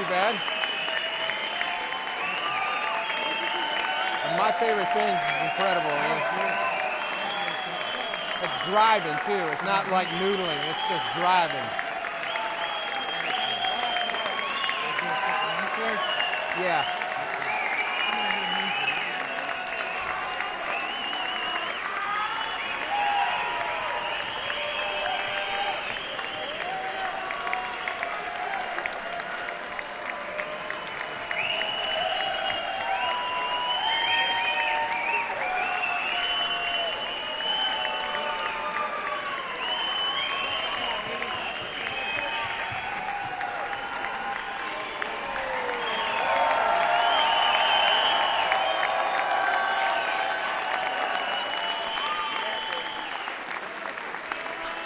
too bad. And my favorite things is incredible, man. It's driving too. It's not like noodling. It's just driving. Yeah.